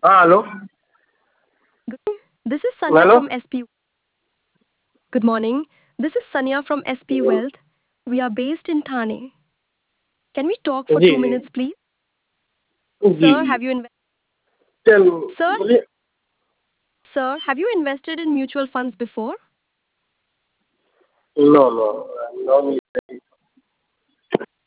Hello. Good morning. This is Sanya Hello. from SP. Good morning. This is Sanya from SP Wealth. We are based in Thane. Can we talk for ji 2 minutes, please? Ji Sir, ji have you inve- चलो Sir, बोलिए. sir, have you invested in mutual funds before? No, no, no.